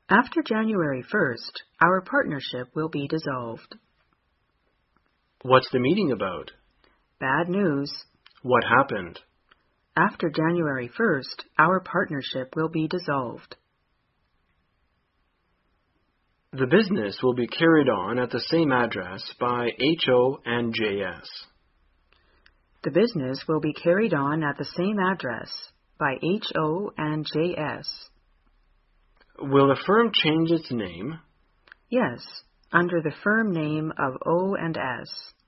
After January 1st, our partnership will be dissolved. What's the meeting about? Bad news. What happened? After January 1st, our partnership will be dissolved. The business will be carried on at the same address by HO and JS. The business will be carried on at the same address by HO and JS. Will the firm change its name? Yes, under the firm name of O&S.